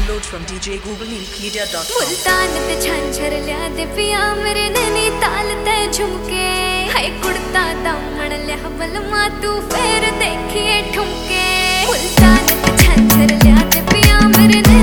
Download from djgooglemedia.com। Multan ते झांझर लिया दे पिया मेरे नैनीताल ते झुमके, हाय कुड़ता दामन लिया बलमा तू फेर देखिए ठुमके। मुल्तान ते झांझर लिया दे पिया मेरे